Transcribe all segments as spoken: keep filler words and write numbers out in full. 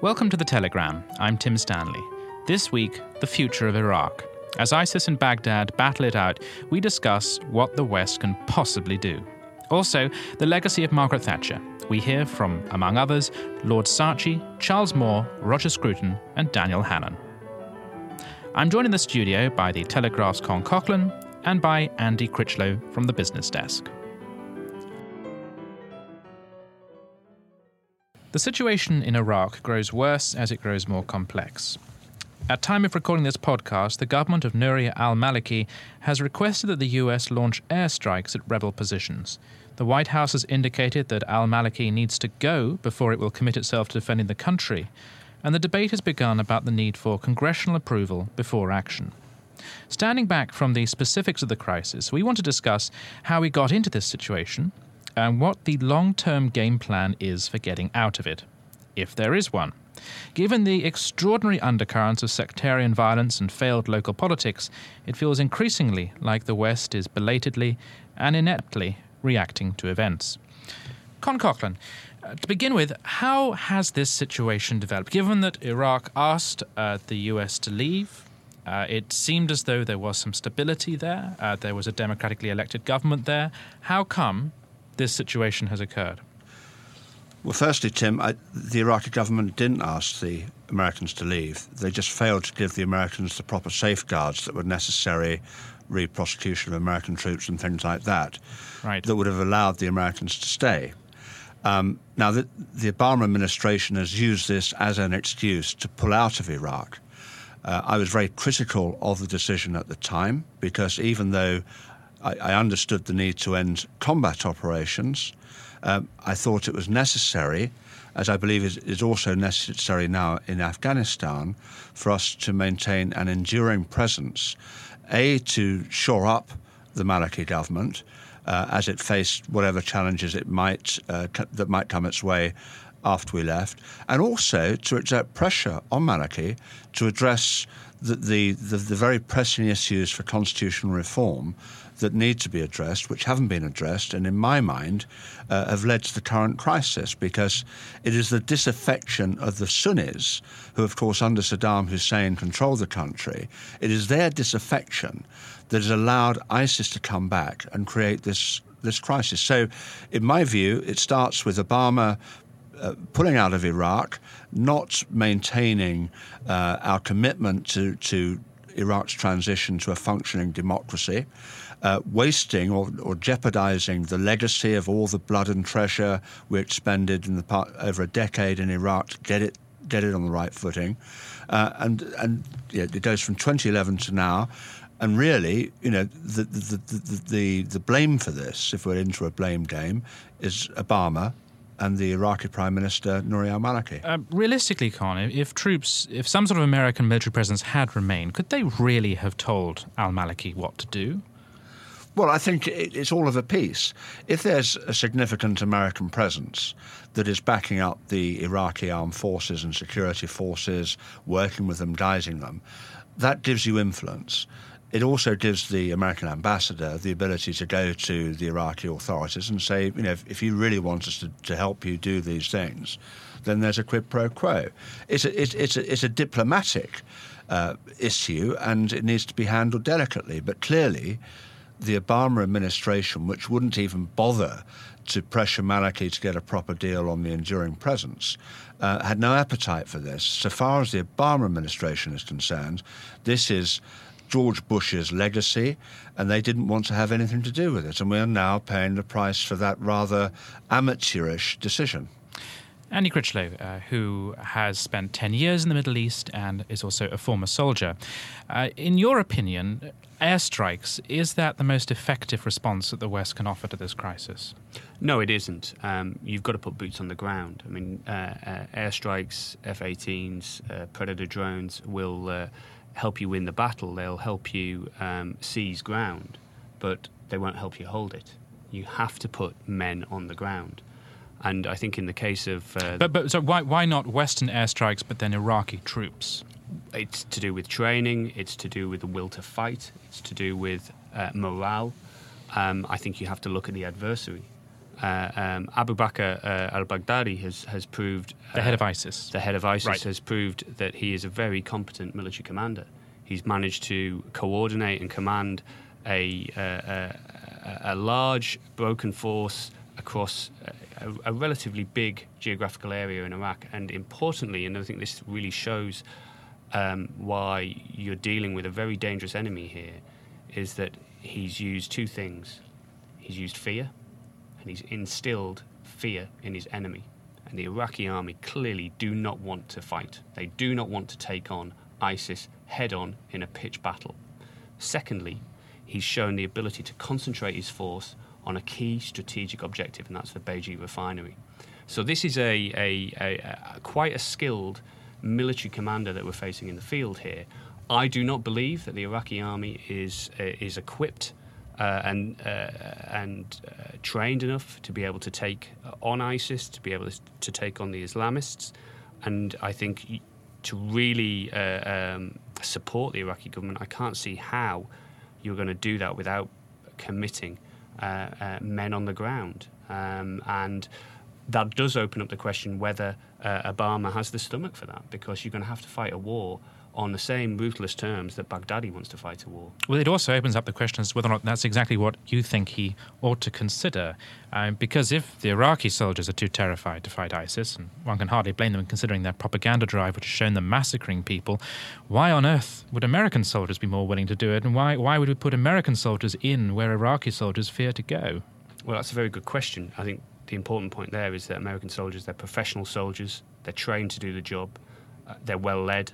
Welcome to The Telegram. I'm Tim Stanley. This week, the future of Iraq. As ISIS and Baghdad battle it out, we discuss what the West can possibly do. Also, the legacy of Margaret Thatcher. We hear from, among others, Lord Saatchi, Charles Moore, Roger Scruton and Daniel Hannan. I'm joined in the studio by the Telegraph's Con Coughlin and by Andy Critchlow from the Business Desk. The situation in Iraq grows worse as it grows more complex. At time of recording this podcast, the government of Nouri al-Maliki has requested that the U S launch airstrikes at rebel positions. The White House has indicated that al-Maliki needs to go before it will commit itself to defending the country, and the debate has begun about the need for congressional approval before action. Standing back from the specifics of the crisis, we want to discuss how we got into this situation and what the long-term game plan is for getting out of it, if there is one. Given the extraordinary undercurrents of sectarian violence and failed local politics, it feels increasingly like the West is belatedly and ineptly reacting to events. Con Coughlin, uh, to begin with, how has this situation developed? Given that Iraq asked uh, the U S to leave, uh, it seemed as though there was some stability there, uh, there was a democratically elected government there. How come this situation has occurred? Well, firstly, Tim, I, the Iraqi government didn't ask the Americans to leave. They just failed to give the Americans the proper safeguards that were necessary, re-prosecution of American troops and things like that, right, that would have allowed the Americans to stay. Um, now, the, the Obama administration has used this as an excuse to pull out of Iraq. Uh, I was very critical of the decision at the time because even though I, I understood the need to end combat operations, Um, I thought it was necessary, as I believe is, is also necessary now in Afghanistan, for us to maintain an enduring presence, A, to shore up the Maliki government uh, as it faced whatever challenges it might uh, c- that might come its way after we left, and also to exert pressure on Maliki to address the, the, the, the very pressing issues for constitutional reform that need to be addressed, which haven't been addressed, and in my mind uh, have led to the current crisis, because it is the disaffection of the Sunnis, who of course under Saddam Hussein controlled the country, it is their disaffection that has allowed ISIS to come back and create this, this crisis. So in my view, it starts with Obama Uh, pulling out of Iraq, not maintaining uh, our commitment to, to Iraq's transition to a functioning democracy, uh, wasting or, or jeopardizing the legacy of all the blood and treasure we expended in the part, over a decade in Iraq to get it get it on the right footing, uh, and and yeah, it goes from twenty eleven to now. And really, you know, the the, the the the blame for this, if we're into a blame game, is Obama and the Iraqi Prime Minister, Nouri al-Maliki. Uh, realistically, Con, if troops, if some sort of American military presence had remained, could they really have told al-Maliki what to do? Well, I think it's all of a piece. If there's a significant American presence that is backing up the Iraqi armed forces and security forces, working with them, guiding them, that gives you influence. It also gives the American ambassador the ability to go to the Iraqi authorities and say, you know, if, if you really want us to, to help you do these things, then there's a quid pro quo. It's a, it's, it's a, it's a diplomatic uh, issue, and it needs to be handled delicately. But clearly, the Obama administration, which wouldn't even bother to pressure Maliki to get a proper deal on the enduring presence, uh, had no appetite for this. So far as the Obama administration is concerned, this is George Bush's legacy, and they didn't want to have anything to do with it. And we are now paying the price for that rather amateurish decision. Andy Critchlow, uh, who has spent ten years in the Middle East and is also a former soldier. Uh, in your opinion, airstrikes, is that the most effective response that the West can offer to this crisis? No, it isn't. Um, you've got to put boots on the ground. I mean, uh, uh, airstrikes, F eighteens, uh, Predator drones will Uh, help you win the battle. They'll help you um, seize ground, but they won't help you hold it. You have to put men on the ground. And I think in the case of... Uh, but but so why why not Western airstrikes but then Iraqi troops? It's to do with training, it's to do with the will to fight, it's to do with uh, morale. Um, I think you have to look at the adversary. Uh, um, Abu Bakr uh, al-Baghdadi has, has proved... Uh, the head of ISIS. The head of ISIS right. has proved that he is a very competent military commander. He's managed to coordinate and command a, uh, a, a large, broken force across a, a relatively big geographical area in Iraq. And importantly, and I think this really shows um, why you're dealing with a very dangerous enemy here, is that he's used two things. He's used fear, and he's instilled fear in his enemy. And the Iraqi army clearly do not want to fight. They do not want to take on ISIS head-on in a pitched battle. Secondly, he's shown the ability to concentrate his force on a key strategic objective, and that's the Beiji refinery. So this is a, a, a, a quite a skilled military commander that we're facing in the field here. I do not believe that the Iraqi army is uh, is equipped uh, and uh, and uh, trained enough to be able to take on ISIS, to be able to, to take on the Islamists, and I think to really uh, um, support the Iraqi government, I can't see how you're going to do that without committing uh, uh, men on the ground, um, and that does open up the question whether uh, Obama has the stomach for that, because you're going to have to fight a war on the same ruthless terms that Baghdadi wants to fight a war. Well, it also opens up the question as to whether or not that's exactly what you think he ought to consider. Um, because if the Iraqi soldiers are too terrified to fight ISIS, and one can hardly blame them considering their propaganda drive, which has shown them massacring people, why on earth would American soldiers be more willing to do it? And why, why would we put American soldiers in where Iraqi soldiers fear to go? Well, that's a very good question. I think the important point there is that American soldiers, they're professional soldiers, they're trained to do the job, uh, they're well led,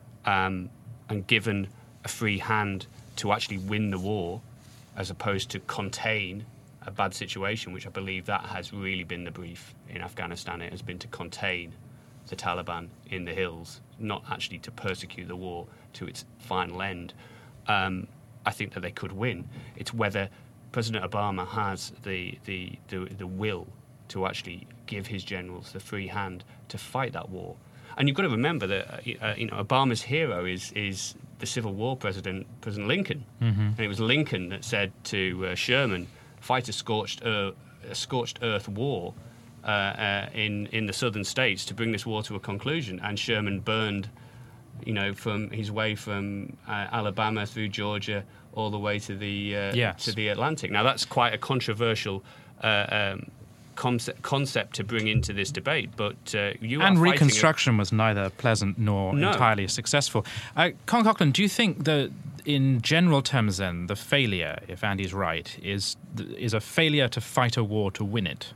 um, and given a free hand to actually win the war as opposed to contain a bad situation, which I believe that has really been the brief in Afghanistan. It has been to contain the Taliban in the hills, not actually to persecute the war to its final end. Um, I think that they could win. It's whether President Obama has the, the, the, the will to actually give his generals the free hand to fight that war. And you've got to remember that uh, you know Obama's hero is is the Civil War president, President Lincoln, mm-hmm. and it was Lincoln that said to uh, Sherman, "Fight a scorched earth, a scorched earth war uh, uh, in in the southern states to bring this war to a conclusion." And Sherman burned, you know, from his way from uh, Alabama through Georgia all the way to the uh, yes. to the Atlantic. Now that's quite a controversial Uh, um, Concept, concept to bring into this debate, but uh, you and are Reconstruction a... was neither pleasant nor no. entirely successful. Uh, Colin Coughlan, do you think that, in general terms, then the failure, if Andy's right, is is a failure to fight a war to win it?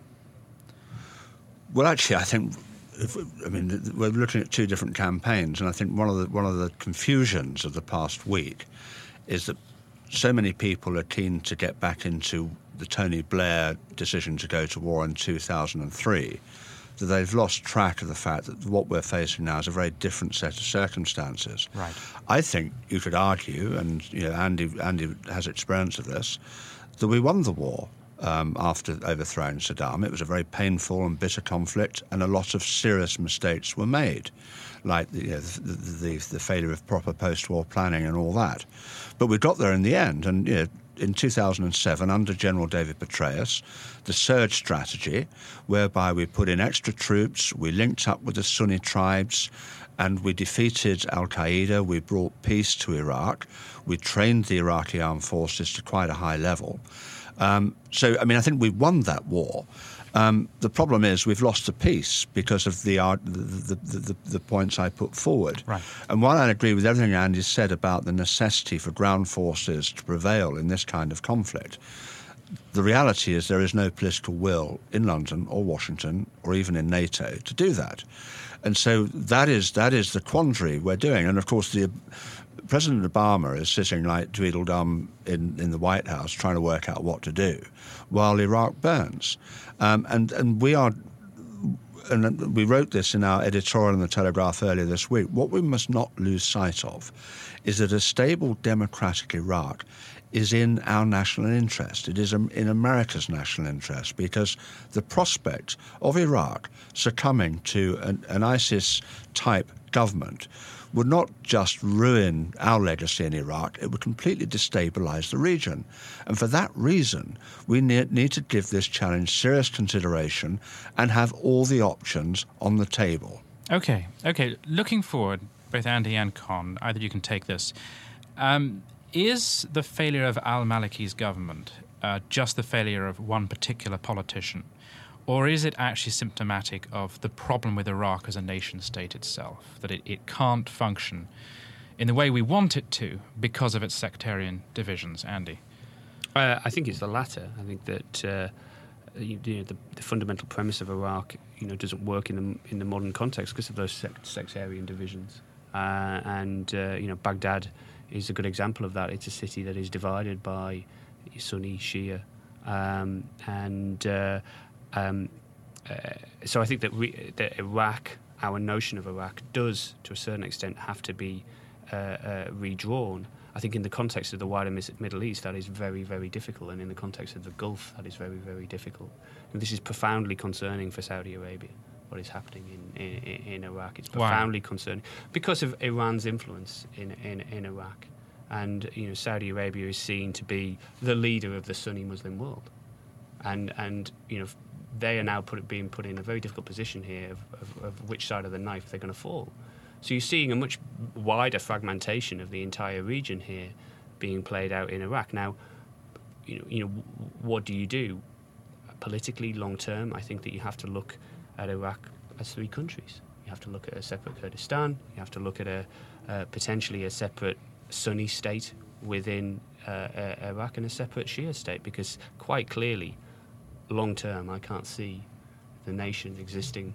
Well, actually, I think. If, I mean, we're looking at two different campaigns, and I think one of the one of the confusions of the past week is that so many people are keen to get back into the Tony Blair decision to go to war in two thousand three, that they've lost track of the fact that what we're facing now is a very different set of circumstances. Right. I think you could argue, and you know, Andy Andy has experience of this, that we won the war um, after overthrowing Saddam. It was a very painful and bitter conflict, and a lot of serious mistakes were made, like the, you know, the, the, the failure of proper post-war planning and all that. But we got there in the end, and you know, in two thousand seven, under General David Petraeus, the surge strategy, whereby we put in extra troops, we linked up with the Sunni tribes, and we defeated al-Qaeda, we brought peace to Iraq, we trained the Iraqi armed forces to quite a high level. Um, so, I mean, I think we won that war. Um, the problem is we've lost the peace because of the, uh, the, the, the, the points I put forward. Right. And while I agree with everything Andy said about the necessity for ground forces to prevail in this kind of conflict, the reality is there is no political will in London or Washington or even in NATO to do that. And so that is that is the quandary we're doing. And, of course, the President Obama is sitting like Tweedledum in, in the White House trying to work out what to do while Iraq burns. Um, and, and we are, and we wrote this in our editorial in the Telegraph earlier this week, what we must not lose sight of is that a stable democratic Iraq is in our national interest. It is in America's national interest, because the prospect of Iraq succumbing to an, an ISIS-type government would not just ruin our legacy in Iraq, it would completely destabilize the region. And for that reason, we need, need to give this challenge serious consideration and have all the options on the table. Okay, okay. Looking forward, both Andy and Con, either you can take this. Um, is the failure of al-Maliki's government uh, just the failure of one particular politician? Or is it actually symptomatic of the problem with Iraq as a nation-state itself, that it, it can't function in the way we want it to because of its sectarian divisions? Andy? Uh, I think it's the latter. I think that uh, you, you know, the, the fundamental premise of Iraq, you know, doesn't work in the in the modern context because of those sect- sectarian divisions. Uh, and uh, you know, Baghdad is a good example of that. It's a city that is divided by Sunni, Shia, um, and. Uh, Um, uh, so I think that, we, that Iraq, our notion of Iraq, does, to a certain extent, have to be uh, uh, redrawn. I think in the context of the wider Middle East, that is very, very difficult. And in the context of the Gulf, that is very, very difficult. And this is profoundly concerning for Saudi Arabia, what is happening in, in, in Iraq. It's profoundly Why? concerning because of Iran's influence in, in, in Iraq. And, you know, Saudi Arabia is seen to be the leader of the Sunni Muslim world. And, and you know, they are now put, being put in a very difficult position here of, of, of which side of the knife they're going to fall. So you're seeing a much wider fragmentation of the entire region here being played out in Iraq. Now, you know, you know, what do you do? Politically, long term, I think that you have to look at Iraq as three countries. You have to look at a separate Kurdistan. You have to look at a uh, potentially a separate Sunni state within uh, uh, Iraq and a separate Shia state, because quite clearly, long term, I can't see the nation existing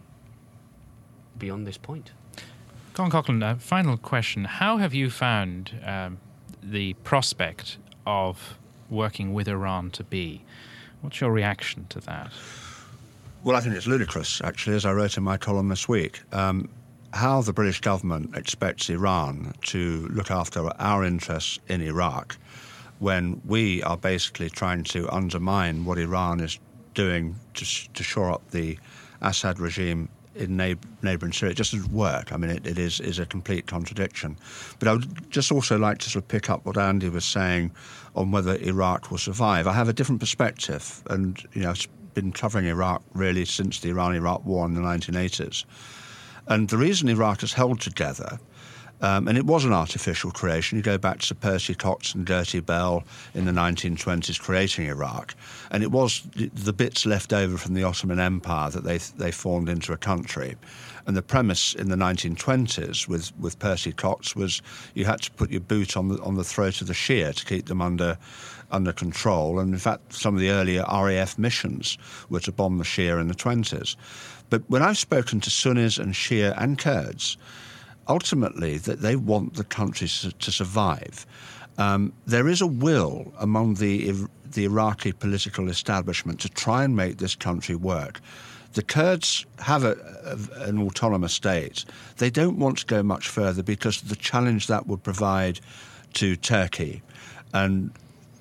beyond this point. Con Coughlin, a final question. How have you found um, the prospect of working with Iran to be? What's your reaction to that? Well, I think it's ludicrous, actually, as I wrote in my column this week. Um, how the British government expects Iran to look after our interests in Iraq when we are basically trying to undermine what Iran is doing to, to shore up the Assad regime in neighbor, neighbouring Syria. It just doesn't work. I mean, it, it is, is a complete contradiction. But I would just also like to sort of pick up what Andy was saying on whether Iraq will survive. I have a different perspective, and, you know, I've been covering Iraq really since the Iran-Iraq war in the nineteen eighties. And the reason Iraq has held together, Um, and it was an artificial creation. You go back to Sir Percy Cox and Gertie Bell in the nineteen twenties creating Iraq, and it was the bits left over from the Ottoman Empire that they they formed into a country. And the premise in the nineteen twenties with, with Percy Cox was you had to put your boot on the on the throat of the Shia to keep them under under control. And in fact, some of the earlier R A F missions were to bomb the Shia in the twenties. But when I've spoken to Sunnis and Shia and Kurds, ultimately, that they want the country to survive. Um, there is a will among the the Iraqi political establishment to try and make this country work. The Kurds have a, a, an autonomous state. They don't want to go much further because of the challenge that would provide to Turkey, and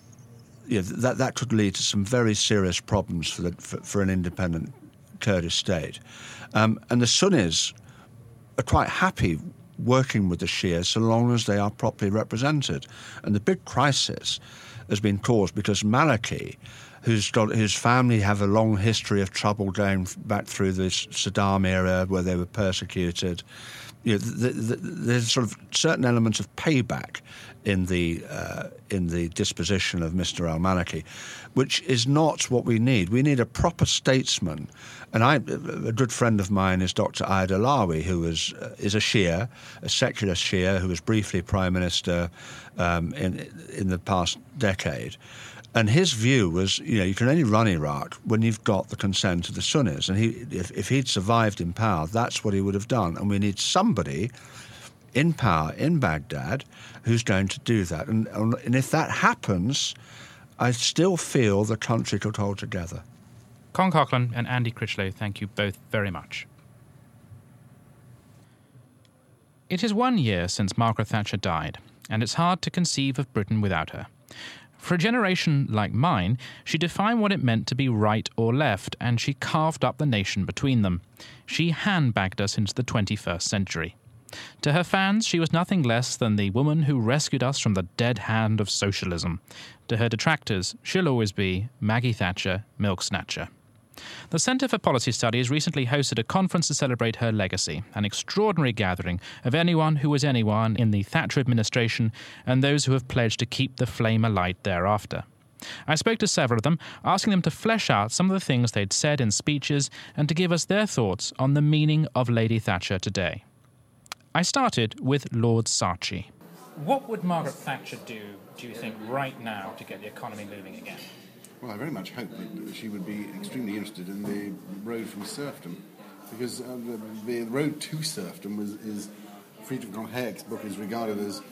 you know, that that could lead to some very serious problems for the, for, for an independent Kurdish state. Um, and the Sunnis are quite happy working with the Shia so long as they are properly represented. And the big crisis has been caused because Maliki, who's got his family have a long history of trouble going back through this Saddam era where they were persecuted. You know, the, the, there's sort of certain elements of payback in the uh, in the disposition of Mister al-Maliki, which is not what we need. We need a proper statesman. And I, a good friend of mine is Doctor Ayad Alawi, who is uh, is a Shia, a secular Shia, who was briefly prime minister um, in in the past decade. And his view was, you know, you can only run Iraq when you've got the consent of the Sunnis. And he, if, if he'd survived in power, that's what he would have done. And we need somebody in power in Baghdad who's going to do that. And, and if that happens, I still feel the country could hold together. Con Coughlin and Andy Critchlow, thank you both very much. It is one year since Margaret Thatcher died, and it's hard to conceive of Britain without her. For a generation like mine, she defined what it meant to be right or left, and she carved up the nation between them. She handbagged us into the twenty-first century. To her fans, she was nothing less than the woman who rescued us from the dead hand of socialism. To her detractors, she'll always be Maggie Thatcher, milk snatcher. The Centre for Policy Studies recently hosted a conference to celebrate her legacy, an extraordinary gathering of anyone who was anyone in the Thatcher administration and those who have pledged to keep the flame alight thereafter. I spoke to several of them, asking them to flesh out some of the things they'd said in speeches and to give us their thoughts on the meaning of Lady Thatcher today. I started with Lord Saatchi. What would Margaret Thatcher do, do you think, right now to get the economy moving again? Well, I very much hope that she would be extremely interested in the road from serfdom, because uh, the, the road to serfdom was, is, Friedrich von Hayek's book is regarded as,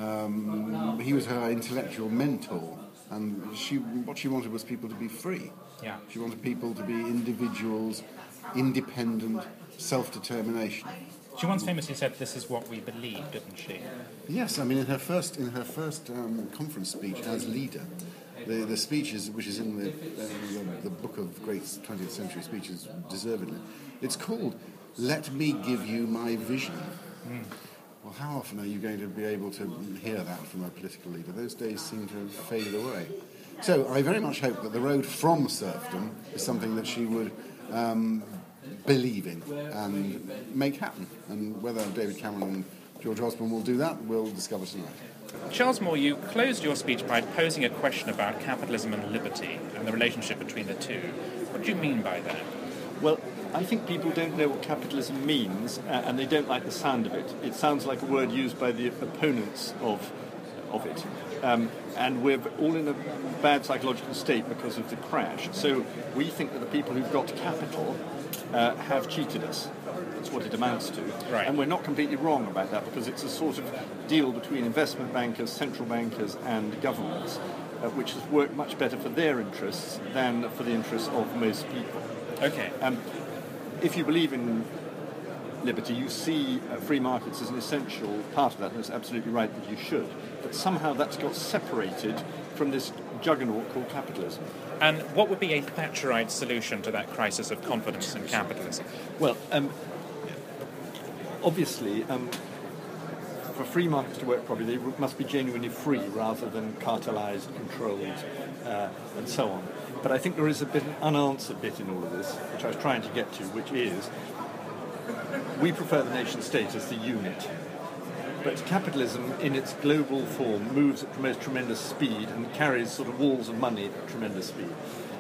um, he was her intellectual mentor, and she what she wanted was people to be free. Yeah. She wanted people to be individuals, independent, self-determination. She once famously said, "This is what we believe," didn't she? Yes, I mean in her first in her first um, conference speech as leader, the the speech is, which is in the, uh, the the book of great twentieth century speeches, deservedly. It's called "Let Me Give You My Vision." Mm. Well, how often are you going to be able to hear that from a political leader? Those days seem to have faded away. So I very much hope that the road from serfdom is something that she would um, believe in and make happen. And whether David Cameron and George Osborne will do that, we'll discover tonight. Charles Moore, you closed your speech by posing a question about capitalism and liberty and the relationship between the two. What do you mean by that? Well, I think people don't know what capitalism means, uh, and they don't like the sound of it. It sounds like a word used by the opponents of of it. Um, and we're all in a bad psychological state because of the crash. So we think that the people who've got capital uh, have cheated us. That's what it amounts to. Right. And we're not completely wrong about that, because it's a sort of deal between investment bankers, central bankers and governments, uh, which has worked much better for their interests than for the interests of most people. Okay. Um, if you believe in liberty, you see uh, free markets as an essential part of that, and it's absolutely right that you should. But somehow that's got separated from this juggernaut called capitalism. And what would be a Thatcherite solution to that crisis of confidence in capitalism? Well, um, obviously, um, for free markets to work properly, they must be genuinely free rather than cartelized, controlled, uh, and so on. But I think there is a bit an unanswered bit in all of this, which I was trying to get to, which is we prefer the nation-state as the unit. But capitalism, in its global form, moves at most tremendous speed and carries sort of walls of money at tremendous speed.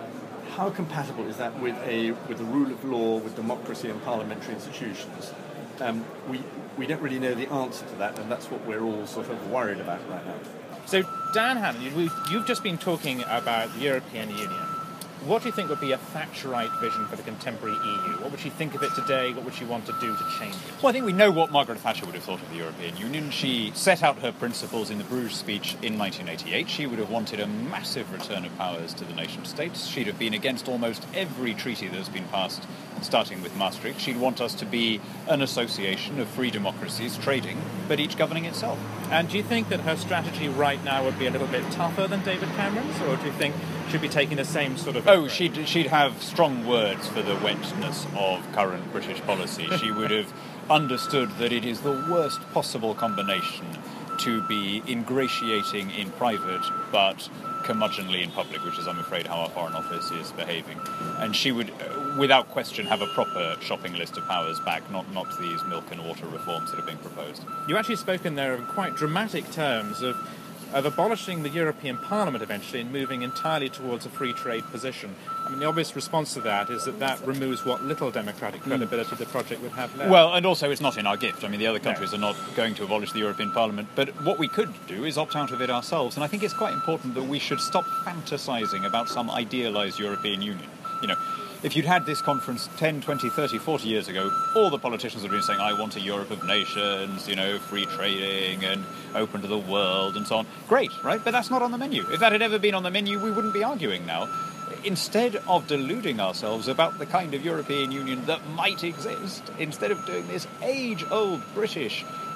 How compatible is that with a with the rule of law, with democracy and parliamentary institutions? Um, we we don't really know the answer to that, and that's what we're all sort of worried about right now. So, Dan Hannan, you, you've just been talking about the European Union. What do you think would be a Thatcherite vision for the contemporary E U? What would she think of it today? What would she want to do to change it? Well, I think we know what Margaret Thatcher would have thought of the European Union. She set out her principles in the Bruges speech in nineteen eighty-eight. She would have wanted a massive return of powers to the nation-states. She'd have been against almost every treaty that has been passed, starting with Maastricht. She'd want us to be an association of free democracies trading, but each governing itself. And do you think that her strategy right now would be a little bit tougher than David Cameron's, or do you think she'd be taking the same sort of... Oh, she'd, she'd have strong words for the wetness of current British policy. She would have understood that it is the worst possible combination to be ingratiating in private but curmudgeonly in public, which is, I'm afraid, how our Foreign Office is behaving. And she would, uh, without question, have a proper shopping list of powers back, not, not these milk and water reforms that are being proposed. You actually spoke in there in quite dramatic terms of of abolishing the European Parliament eventually and moving entirely towards a free trade position. I mean, the obvious response to that is that that removes what little democratic credibility mm. the project would have left. Well, and also it's not in our gift. I mean, the other countries no. are not going to abolish the European Parliament, but what we could do is opt out of it ourselves, and I think it's quite important that we should stop fantasising about some idealised European Union. You know, if you'd had this conference ten, twenty, thirty, forty years ago, all the politicians would have been saying, I want a Europe of nations, you know, free trading and open to the world and so on. Great, right? But that's not on the menu. If that had ever been on the menu, we wouldn't be arguing now. Instead of deluding ourselves about the kind of European Union that might exist, instead of doing this age-old British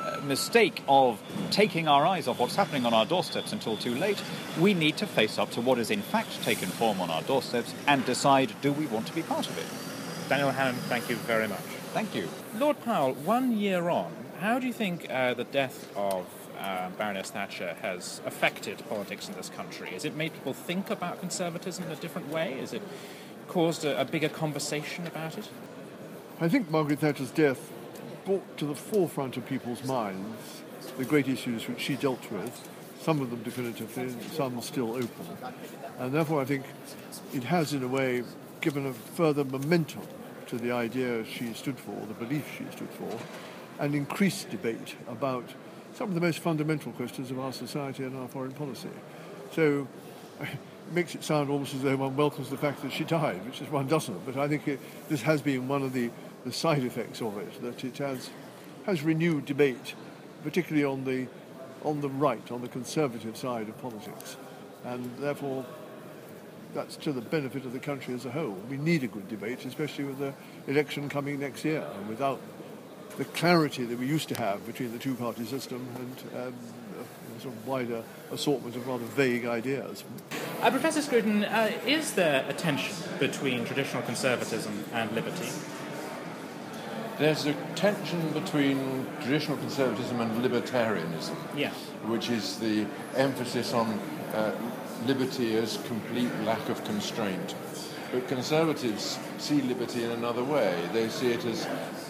uh, mistake of taking our eyes off what's happening on our doorsteps until too late. We need to face up to what has in fact taken form on our doorsteps and decide, do we want to be part of it? Daniel Hannan, thank you very much. Thank you. Lord Powell, one year on, how do you think uh, the death of uh, Baroness Thatcher has affected politics in this country? Has it made people think about conservatism in a different way? Has it caused a, a bigger conversation about it? I think Margaret Thatcher's death brought to the forefront of people's minds the great issues which she dealt with, some of them definitively, some still open. And therefore I think it has, in a way, given a further momentum to the idea she stood for, the belief she stood for, and increased debate about some of the most fundamental questions of our society and our foreign policy. So it makes it sound almost as though one welcomes the fact that she died, which is one doesn't, but I think it, this has been one of the, the side effects of it, that it has has renewed debate, particularly on the on the right, on the conservative side of politics, and therefore that's to the benefit of the country as a whole. We need a good debate, especially with the election coming next year, and without the clarity that we used to have between the two-party system and um, a sort of wider assortment of rather vague ideas. Uh, Professor Scruton, uh, is there a tension between traditional conservatism and liberty? There's a tension between traditional conservatism and libertarianism, Yes. which is the emphasis on uh, liberty as complete lack of constraint. But conservatives see liberty in another way. They see it as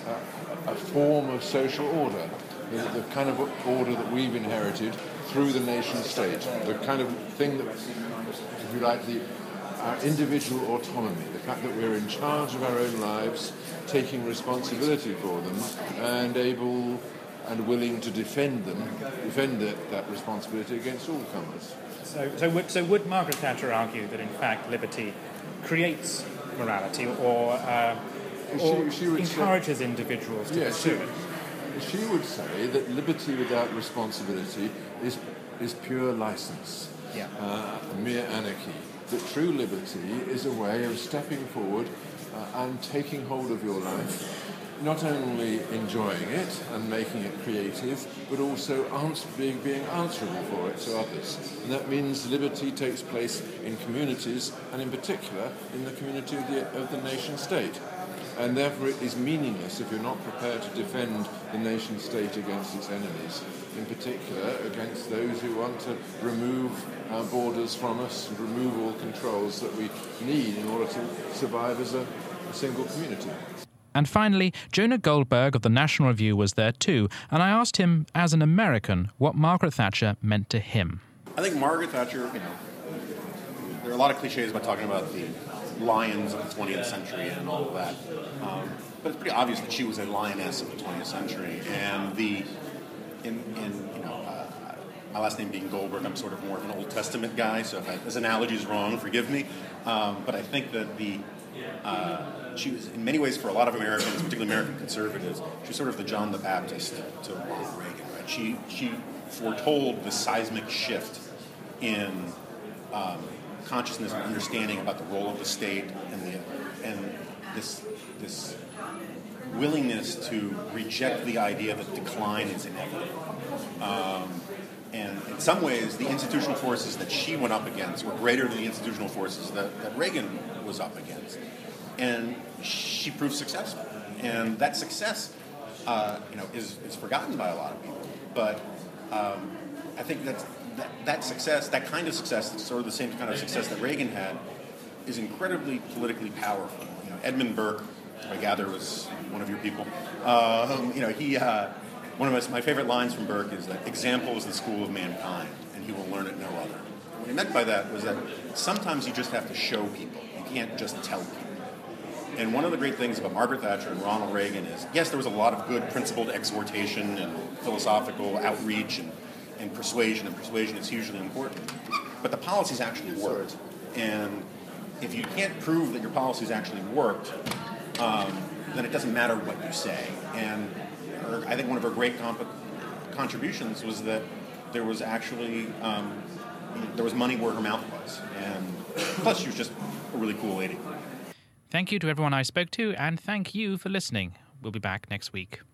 a, a form of social order, the, the kind of order that we've inherited through the nation state, the kind of thing that, if you like, the our individual autonomy, the fact that we're in charge of our own lives, taking responsibility for them, and able and willing to defend them, defend that, that responsibility against all comers. So, so, would, so would Margaret Thatcher argue that, in fact, liberty creates morality or, uh, or she, she would encourages say, individuals to yes, pursue she, it? She would say that liberty without responsibility is is pure license, Yeah. uh, mere anarchy. That true liberty is a way of stepping forward uh, and taking hold of your life, not only enjoying it and making it creative, but also answer, being, being answerable for it to others. And that means liberty takes place in communities, and in particular in the community of the, of the nation state. And therefore it is meaningless if you're not prepared to defend the nation state against its enemies, in particular against those who want to remove our borders from us and remove all controls that we need in order to survive as a, a single community. And finally, Jonah Goldberg of the National Review was there too, and I asked him, as an American, what Margaret Thatcher meant to him. I think Margaret Thatcher, you know, there are a lot of cliches about talking about the lions of the twentieth century and all of that, um, but it's pretty obvious that she was a lioness of the twentieth century, and the, in, in you know, uh, my last name being Goldberg, I'm sort of more of an Old Testament guy, so if I, this analogy is wrong, forgive me, um, but I think that the, uh, she was, in many ways, for a lot of Americans, particularly American conservatives, she was sort of the John the Baptist to Ronald Reagan, right? She, she foretold the seismic shift in um, consciousness and understanding about the role of the state and the and this this willingness to reject the idea that decline is inevitable. Um, and in some ways, the institutional forces that she went up against were greater than the institutional forces that, that Reagan was up against. And she proved successful. And that success, uh, you know, is, is forgotten by a lot of people. But um, I think that's That, that success, that kind of success, that's sort of the same kind of success that Reagan had, is incredibly politically powerful. You know, Edmund Burke, who I gather was one of your people. Um, you know, he uh, one of my, my favorite lines from Burke is that example is the school of mankind, and he will learn it no other. What he meant by that was that sometimes you just have to show people. You can't just tell people. And one of the great things about Margaret Thatcher and Ronald Reagan is, yes, there was a lot of good principled exhortation and philosophical outreach and and persuasion, and persuasion is hugely important. But the policies actually worked. And if you can't prove that your policies actually worked, um, then it doesn't matter what you say. And her, I think one of her great comp- contributions was that there was actually, um, there was money where her mouth was. And plus, she was just a really cool lady. Thank you to everyone I spoke to, and thank you for listening. We'll be back next week.